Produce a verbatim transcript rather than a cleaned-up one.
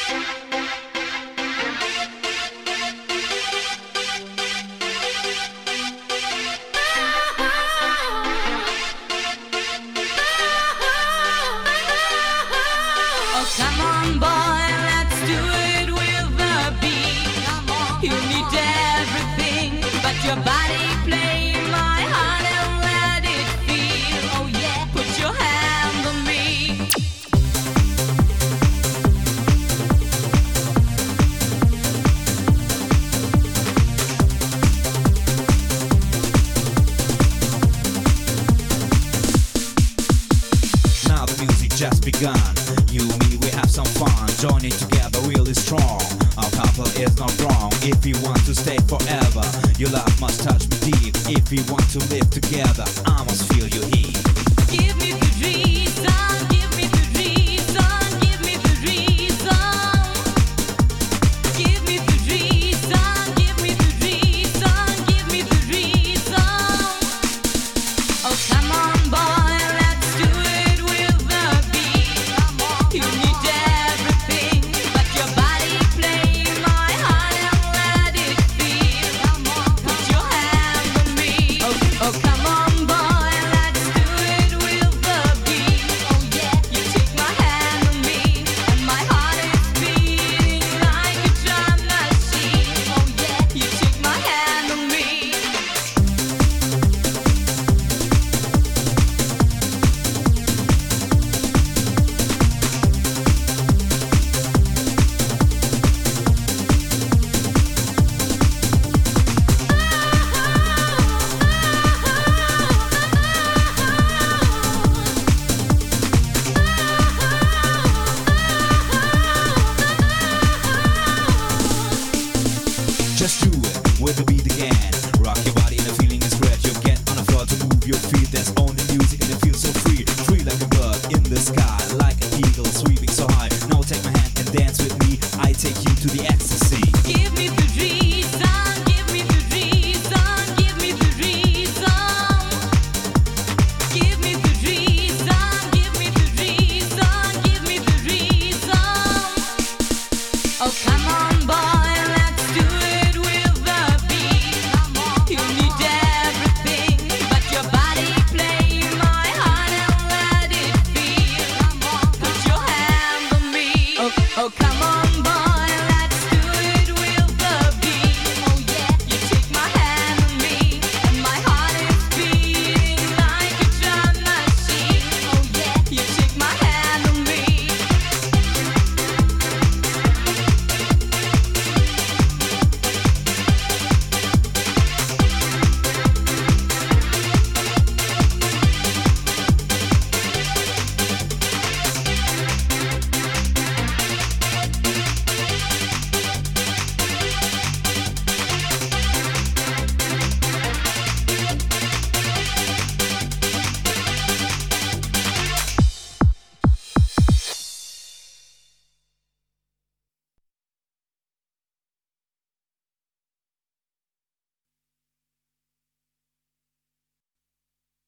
Come on, boy, let's do it with the beat. You need everything, but your body play my heart and let it feel. Oh yeah, put your hand on me. Now the music just begun. You and me, we have some fun. Joining together really strong. Our couple is not wrong. If you want to stay forever, your love must touch me deep. If you want to live together, I must feel your heat. Give me the reason, give me the reason, give me the reason. Give me the reason, give me the reason, give me the reason. Oh, come on, boy, let's do it with the beat. You need everything, but your body play my heart and let it feel. Put your hand on me. Oh, oh, come on, boy, let's do it with the beat. Oh yeah, you take my hand on me, and my heart is beating like a drum machine. Oh yeah, you take my hand on me. Just do it with the beat again. Rock your body and the feeling is great. You get on the floor to move your feet. There's only music and it feels so free. Free like a bird in the sky, like an eagle sweeping so high. Now take my hand and dance with me. I take you to the ecstasy. Give me the reason, give me the reason, give me the reason. Give me the reason, give me the reason, give me the reason. Oh, come on, boy, let's do it with the beat. You need everything, but your body play my heart and let it feel. Put your hand on me. Oh, oh, come on.